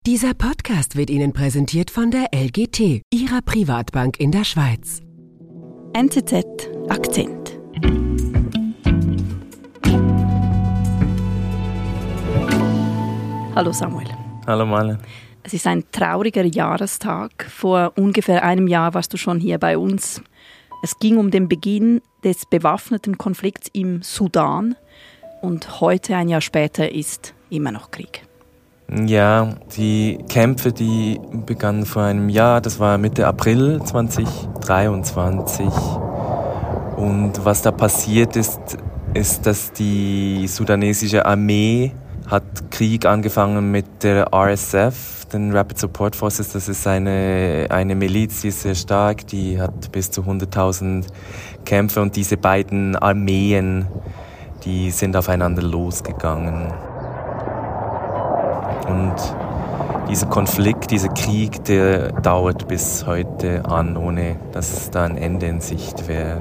Dieser Podcast wird Ihnen präsentiert von der LGT, Ihrer Privatbank in der Schweiz. NZZ Akzent. Hallo Samuel. Hallo Marlen. Es ist ein trauriger Jahrestag. Vor ungefähr einem Jahr warst du schon hier bei uns. Es ging um den Beginn des bewaffneten Konflikts im Sudan. Und heute, ein Jahr später, ist immer noch Krieg. Ja, die Kämpfe, die begannen vor einem Jahr, das war Mitte April 2023. Und was da passiert ist, dass die sudanesische Armee hat Krieg angefangen mit der RSF, den Rapid Support Forces. Das ist eine Miliz, die ist sehr stark, die hat bis zu 100.000 Kämpfer. Und diese beiden Armeen, die sind aufeinander losgegangen. Und dieser Konflikt, dieser Krieg, der dauert bis heute an, ohne dass da ein Ende in Sicht wäre.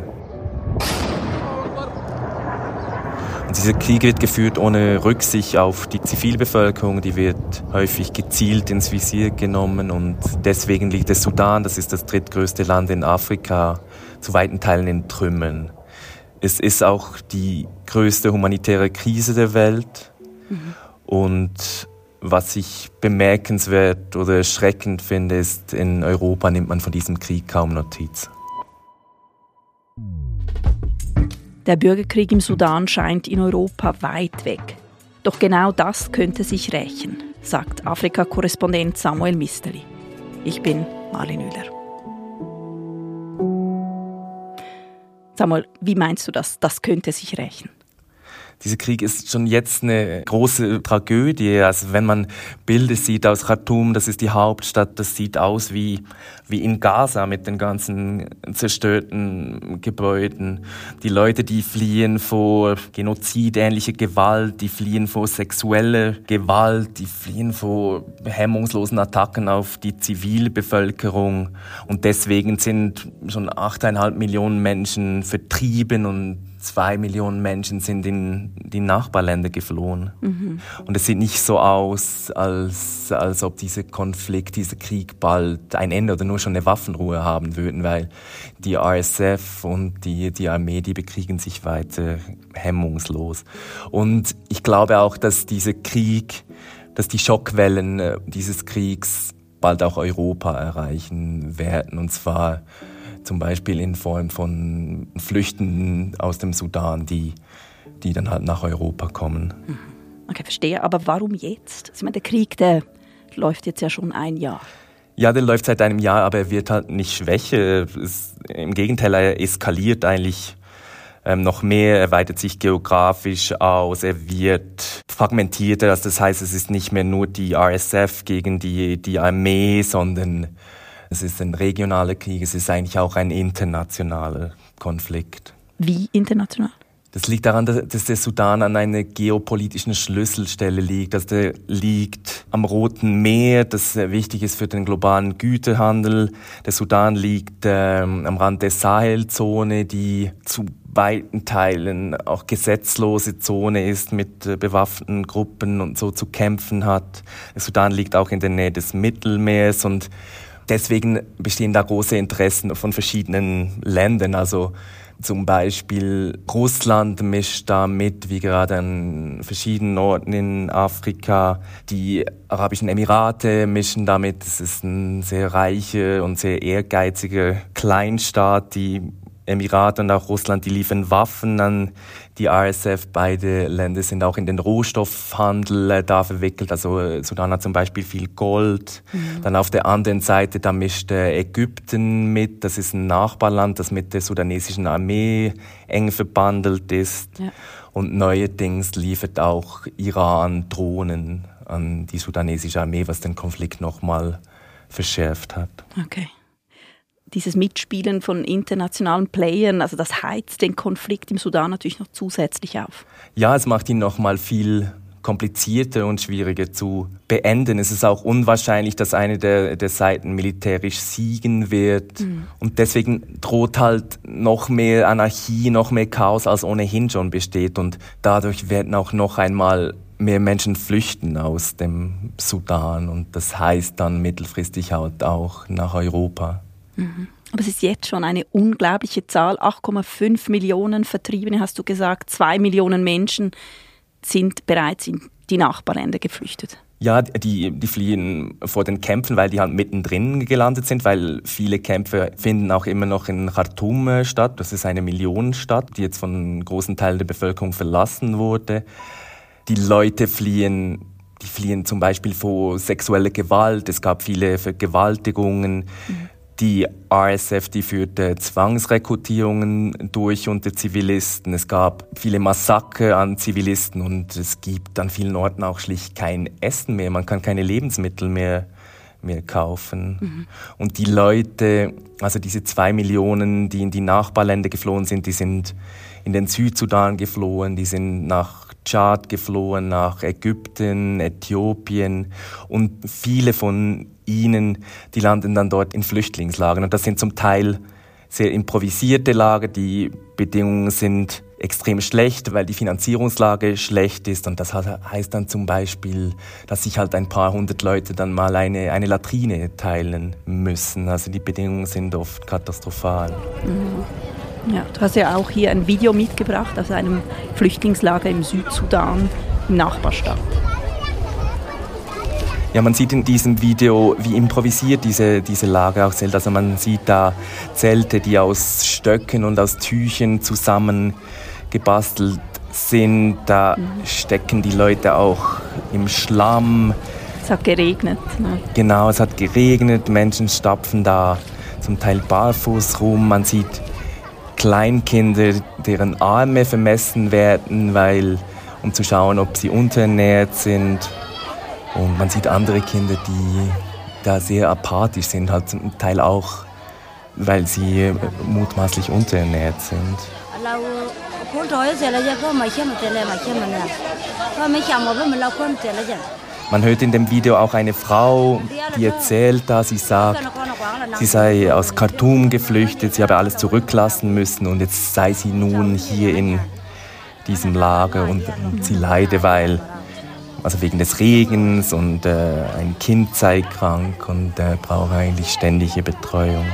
Und dieser Krieg wird geführt ohne Rücksicht auf die Zivilbevölkerung, die wird häufig gezielt ins Visier genommen. Und deswegen liegt der Sudan, das ist das drittgrößte Land in Afrika, zu weiten Teilen in Trümmern. Es ist auch die größte humanitäre Krise der Welt. Und was ich bemerkenswert oder erschreckend finde, ist, in Europa nimmt man von diesem Krieg kaum Notiz. Der Bürgerkrieg im Sudan scheint in Europa weit weg. Doch genau das könnte sich rächen, sagt Afrika-Korrespondent Samuel Misterli. Ich bin Marlen Oehler. Samuel, wie meinst du das? Das könnte sich rächen? Dieser Krieg ist schon jetzt eine große Tragödie. Also wenn man Bilder sieht aus Khartoum, das ist die Hauptstadt, das sieht aus wie in Gaza mit den ganzen zerstörten Gebäuden. Die Leute, die fliehen vor genozidähnlicher Gewalt, die fliehen vor sexueller Gewalt, die fliehen vor hemmungslosen Attacken auf die Zivilbevölkerung. Und deswegen sind schon 8,5 Millionen Menschen vertrieben und 2 Millionen Menschen sind in die Nachbarländer geflohen. Und es sieht nicht so aus, als ob dieser Konflikt, dieser Krieg bald ein Ende oder nur schon eine Waffenruhe haben würden, weil die RSF und die Armee, die bekriegen sich weiter hemmungslos. Und ich glaube auch, dass dieser Krieg, dass die Schockwellen dieses Kriegs bald auch Europa erreichen werden, und zwar zum Beispiel in Form von Flüchtenden aus dem Sudan, die dann halt nach Europa kommen. Okay, verstehe. Aber warum jetzt? Ich meine, der Krieg, der läuft jetzt ja schon ein Jahr. Ja, der läuft seit einem Jahr, aber er wird halt nicht schwächer. Im Gegenteil, er eskaliert eigentlich noch mehr, er weitet sich geografisch aus, er wird fragmentierter. Also das heißt, es ist nicht mehr nur die RSF gegen die Armee, sondern es ist ein regionaler Krieg, es ist eigentlich auch ein internationaler Konflikt. Wie international? Das liegt daran, dass der Sudan an einer geopolitischen Schlüsselstelle liegt. Also der liegt am Roten Meer, das wichtig ist für den globalen Güterhandel. Der Sudan liegt am Rand der Sahelzone, die zu weiten Teilen auch gesetzlose Zone ist, mit bewaffneten Gruppen und so zu kämpfen hat. Der Sudan liegt auch in der Nähe des Mittelmeers und deswegen bestehen da große Interessen von verschiedenen Ländern. Also zum Beispiel Russland mischt da mit, wie gerade an verschiedenen Orten in Afrika. Die Arabischen Emirate mischen damit. Es ist ein sehr reicher und sehr ehrgeiziger Kleinstaat. Die Emirate und auch Russland, die liefern Waffen an die RSF. Beide Länder sind auch in den Rohstoffhandel da verwickelt. Also Sudan hat zum Beispiel viel Gold. Dann auf der anderen Seite, da mischt Ägypten mit. Das ist ein Nachbarland, das mit der sudanesischen Armee eng verbandelt ist. Ja. Und neuerdings liefert auch Iran Drohnen an die sudanesische Armee, was den Konflikt nochmal verschärft hat. Okay. Dieses Mitspielen von internationalen Playern, also das heizt den Konflikt im Sudan natürlich noch zusätzlich auf. Ja, es macht ihn noch mal viel komplizierter und schwieriger zu beenden. Es ist auch unwahrscheinlich, dass eine der Seiten militärisch siegen wird. Und deswegen droht halt noch mehr Anarchie, noch mehr Chaos, als ohnehin schon besteht. Und dadurch werden auch noch einmal mehr Menschen flüchten aus dem Sudan und das heißt dann mittelfristig halt auch nach Europa. Mhm. Aber es ist jetzt schon eine unglaubliche Zahl. 8,5 Millionen Vertriebene, hast du gesagt. 2 Millionen Menschen sind bereits in die Nachbarländer geflüchtet. Ja, die fliehen vor den Kämpfen, weil die halt mittendrin gelandet sind, weil viele Kämpfe finden auch immer noch in Khartoum statt. Das ist eine Millionenstadt, die jetzt von einem großen Teil der Bevölkerung verlassen wurde. Die Leute fliehen zum Beispiel vor sexueller Gewalt. Es gab viele Vergewaltigungen. Die RSF, die führte Zwangsrekrutierungen durch unter Zivilisten. Es gab viele Massaker an Zivilisten und es gibt an vielen Orten auch schlicht kein Essen mehr. Man kann keine Lebensmittel mehr kaufen. Mhm. Und die Leute, also diese 2 Millionen, die in die Nachbarländer geflohen sind, die sind in den Südsudan geflohen, die sind nach Tschad geflohen, nach Ägypten, Äthiopien und viele von ihnen, die landen dann dort in Flüchtlingslagern. Und das sind zum Teil sehr improvisierte Lager. Die Bedingungen sind extrem schlecht, weil die Finanzierungslage schlecht ist. Und das heißt dann zum Beispiel, dass sich halt ein paar hundert Leute dann mal eine Latrine teilen müssen. Also die Bedingungen sind oft katastrophal. Mhm. Ja, du hast ja auch hier ein Video mitgebracht aus einem Flüchtlingslager im Südsudan, im Nachbarstaat. Ja, man sieht in diesem Video, wie improvisiert diese Lager auch sind. Also man sieht da Zelte, die aus Stöcken und aus Tüchern zusammengebastelt sind. Da stecken die Leute auch im Schlamm. Es hat geregnet. Ne? Genau, es hat geregnet. Menschen stapfen da zum Teil barfuß rum. Man sieht Kleinkinder, deren Arme vermessen werden, um zu schauen, ob sie unterernährt sind. Und man sieht andere Kinder, die da sehr apathisch sind, halt zum Teil auch, weil sie mutmaßlich unterernährt sind. Man hört in dem Video auch eine Frau, die erzählt, sie sagt, sie sei aus Khartoum geflüchtet, sie habe alles zurücklassen müssen und jetzt sei sie nun hier in diesem Lager und sie leide, also wegen des Regens und ein Kind sei krank und brauche eigentlich ständige Betreuung.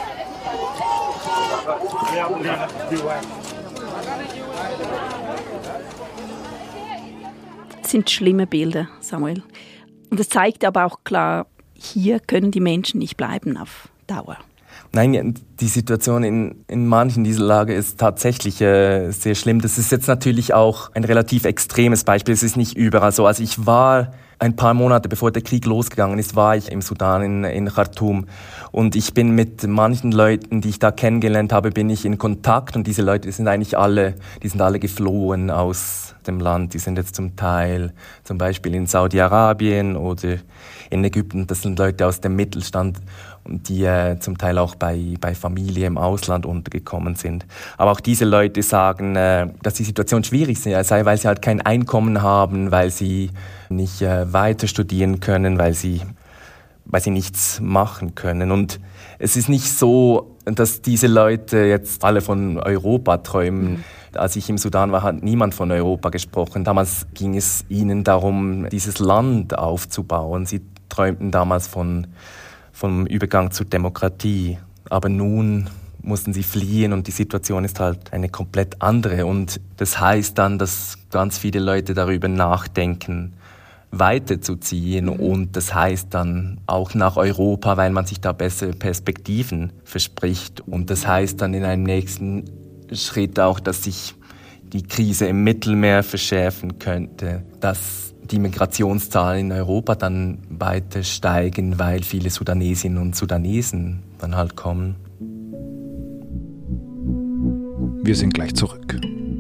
Das sind schlimme Bilder, Samuel. Und es zeigt aber auch klar, hier können die Menschen nicht bleiben auf Dauer. Nein, die Situation in manchen dieser Lager ist tatsächlich sehr schlimm. Das ist jetzt natürlich auch ein relativ extremes Beispiel. Es ist nicht überall so. Also ich war ein paar Monate, bevor der Krieg losgegangen ist, war ich im Sudan in Khartoum. Und ich bin mit manchen Leuten, die ich da kennengelernt habe, bin ich in Kontakt. Und diese Leute sind eigentlich alle geflohen aus dem Land. Die sind jetzt zum Teil zum Beispiel in Saudi-Arabien oder in Ägypten. Das sind Leute aus dem Mittelstand, die zum Teil auch bei Familie im Ausland untergekommen sind. Aber auch diese Leute sagen, dass die Situation schwierig sei, weil sie halt kein Einkommen haben, weil sie nicht weiter studieren können, weil sie nichts machen können. Und es ist nicht so, dass diese Leute jetzt alle von Europa träumen. Als ich im Sudan war, hat niemand von Europa gesprochen. Damals ging es ihnen darum, dieses Land aufzubauen. Sie träumten damals vom Übergang zur Demokratie. Aber nun mussten sie fliehen und die Situation ist halt eine komplett andere. Und das heißt dann, dass ganz viele Leute darüber nachdenken, weiterzuziehen. Und das heißt dann auch nach Europa, weil man sich da bessere Perspektiven verspricht. Und das heißt dann in einem nächsten Schritt auch, dass sich die Krise im Mittelmeer verschärfen könnte, dass die Migrationszahlen in Europa dann weiter steigen, weil viele Sudanesinnen und Sudanesen dann halt kommen. Wir sind gleich zurück.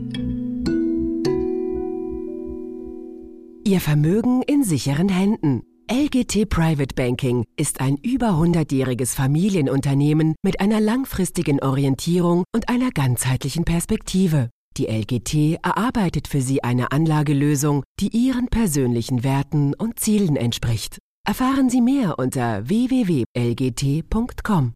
Ihr Vermögen in sicheren Händen. LGT Private Banking ist ein über 100-jähriges Familienunternehmen mit einer langfristigen Orientierung und einer ganzheitlichen Perspektive. Die LGT erarbeitet für Sie eine Anlagelösung, die Ihren persönlichen Werten und Zielen entspricht. Erfahren Sie mehr unter www.lgt.com.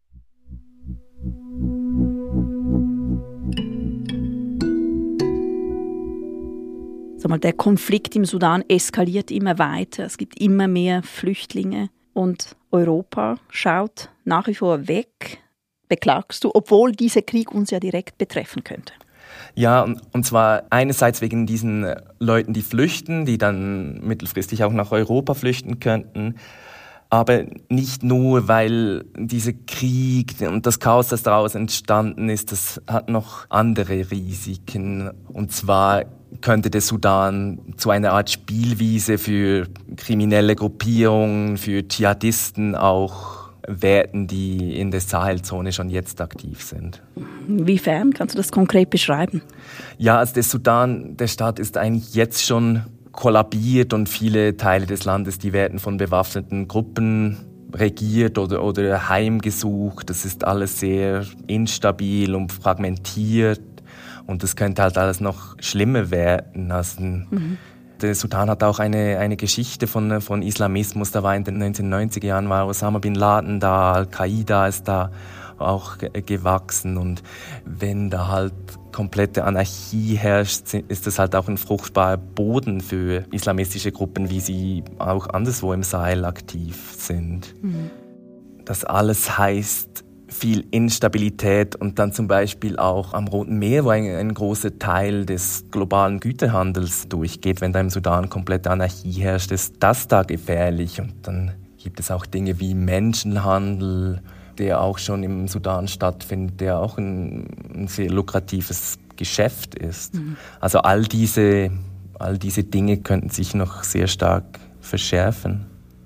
Der Konflikt im Sudan eskaliert immer weiter. Es gibt immer mehr Flüchtlinge. Und Europa schaut nach wie vor weg, beklagst du, obwohl dieser Krieg uns ja direkt betreffen könnte. Ja, und zwar einerseits wegen diesen Leuten, die flüchten, die dann mittelfristig auch nach Europa flüchten könnten. Aber nicht nur, weil dieser Krieg und das Chaos, das daraus entstanden ist, das hat noch andere Risiken. Und zwar könnte der Sudan zu einer Art Spielwiese für kriminelle Gruppierungen, für Dschihadisten auch werden, die in der Sahelzone schon jetzt aktiv sind. Inwiefern? Kannst du das konkret beschreiben? Ja, also der Sudan, der Staat ist eigentlich jetzt schon kollabiert und viele Teile des Landes, die werden von bewaffneten Gruppen regiert oder heimgesucht. Das ist alles sehr instabil und fragmentiert und das könnte halt alles noch schlimmer werden. Also, der Sudan hat auch eine Geschichte von Islamismus. Da war in den 1990er Jahren war Osama bin Laden da, Al-Qaida ist da auch gewachsen. Und wenn da halt komplette Anarchie herrscht, ist das halt auch ein fruchtbarer Boden für islamistische Gruppen, wie sie auch anderswo im Sahel aktiv sind. Das alles heißt viel Instabilität und dann zum Beispiel auch am Roten Meer, wo ein großer Teil des globalen Güterhandels durchgeht. Wenn da im Sudan komplette Anarchie herrscht, ist das da gefährlich. Und dann gibt es auch Dinge wie Menschenhandel, der auch schon im Sudan stattfindet, der auch ein sehr lukratives Geschäft ist. Also all diese Dinge könnten sich noch sehr stark verschärfen.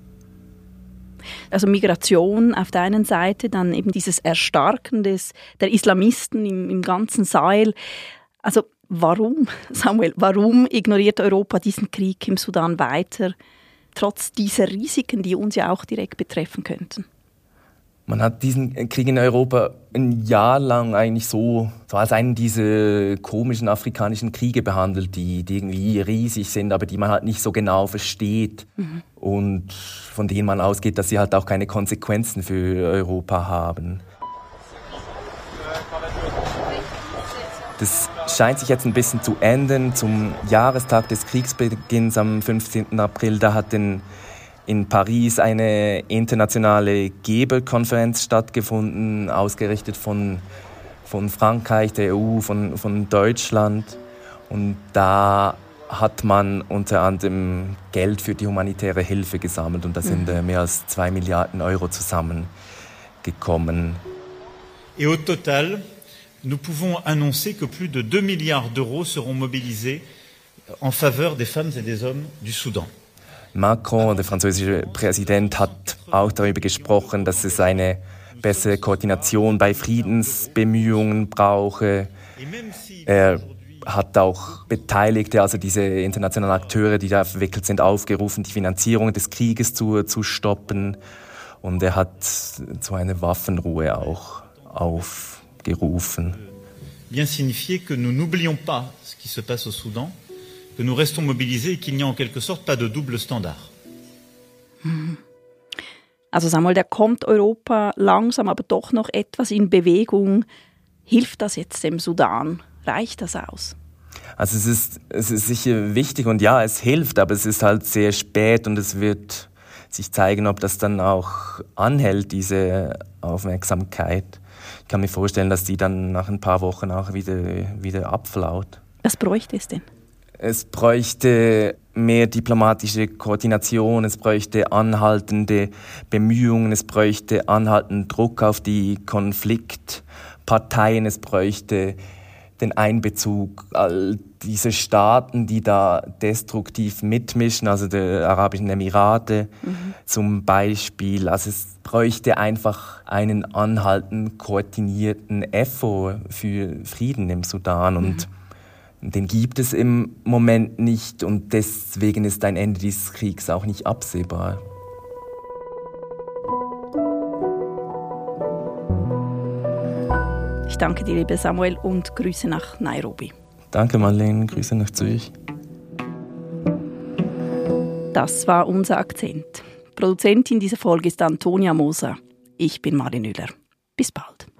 Also Migration auf der einen Seite, dann eben dieses Erstarken der Islamisten im ganzen Sahel. Also warum, Samuel, warum ignoriert Europa diesen Krieg im Sudan weiter, trotz dieser Risiken, die uns ja auch direkt betreffen könnten? Man hat diesen Krieg in Europa ein Jahr lang eigentlich so als einen dieser komischen afrikanischen Kriege behandelt, die irgendwie riesig sind, aber die man halt nicht so genau versteht und von denen man ausgeht, dass sie halt auch keine Konsequenzen für Europa haben. Das scheint sich jetzt ein bisschen zu ändern. Zum Jahrestag des Kriegsbeginns am 15. April, da hat in Paris eine internationale Geberkonferenz stattgefunden, ausgerichtet von Frankreich, der EU, von Deutschland. Und da hat man unter anderem Geld für die humanitäre Hilfe gesammelt und da sind mehr als 2 Milliarden Euro zusammengekommen. Et au total, nous pouvons annoncer que plus de 2 milliards d'euros seront mobilisés en faveur des femmes et des hommes du Soudan. Macron, der französische Präsident, hat auch darüber gesprochen, dass es eine bessere Koordination bei Friedensbemühungen brauche. Er hat auch Beteiligte, also diese internationalen Akteure, die da verwickelt sind, aufgerufen, die Finanzierung des Krieges zu stoppen. Und er hat zu einer Waffenruhe auch aufgerufen. Bien signifier que nous n'oublions pas ce qui se passe au Soudan, que nous restons mobilisés et qu'il n'y a en quelque sorte pas de double standard. Also Samuel, da kommt Europa langsam, aber doch noch etwas in Bewegung. Hilft das jetzt dem Sudan? Reicht das aus? Also es ist sicher wichtig und ja, es hilft, aber es ist halt sehr spät und es wird sich zeigen, ob das dann auch anhält, diese Aufmerksamkeit. Ich kann mir vorstellen, dass die dann nach ein paar Wochen auch wieder abflaut. Was bräuchte es denn? Es bräuchte mehr diplomatische Koordination, es bräuchte anhaltende Bemühungen, es bräuchte anhaltenden Druck auf die Konfliktparteien, es bräuchte den Einbezug all dieser Staaten, die da destruktiv mitmischen, also der Arabischen Emirate zum Beispiel. Also es bräuchte einfach einen anhaltenden, koordinierten Effort für Frieden im Sudan und den gibt es im Moment nicht und deswegen ist ein Ende dieses Kriegs auch nicht absehbar. Ich danke dir, lieber Samuel, und Grüße nach Nairobi. Danke, Marlene. Grüße nach Zürich. Das war unser Akzent. Produzentin dieser Folge ist Antonia Moser. Ich bin Marlene Oehler. Bis bald.